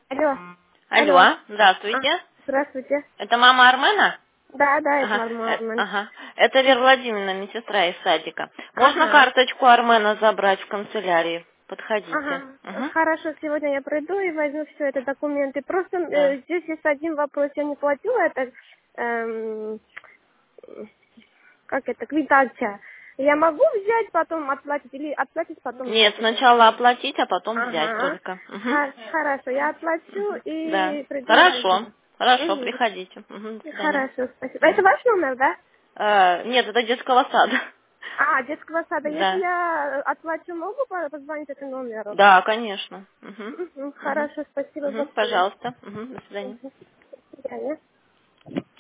Алло. Алло. Алло, здравствуйте. Здравствуйте. Это мама Армена? Да, да, это Ага, мама Армен. ага. Это Вера Владимировна, медсестра из садика. Можно Ага. карточку Армена забрать в канцелярии? Подходите. Ага. Угу. Хорошо, сегодня я пройду и возьму все это документы. Просто Да. здесь есть один вопрос. Я не платила это, как это, квитанция. Я могу взять, потом отплатить или отплатить, потом Нет, взять это? сначала оплатить, а потом взять Ага. только. Угу. Хорошо, я оплачу Угу. Да. и приду и Хорошо. возьму. Хорошо, Угу. приходите. Угу, до свидания. Хорошо, спасибо. Это ваш номер, да? Нет, это детского сада. Детского сада. Если Да. я отплачу, могу позвонить этому номеру? Да, конечно. Угу. Угу. Хорошо, спасибо Угу. большое. Пожалуйста. Угу. До свидания. До свидания.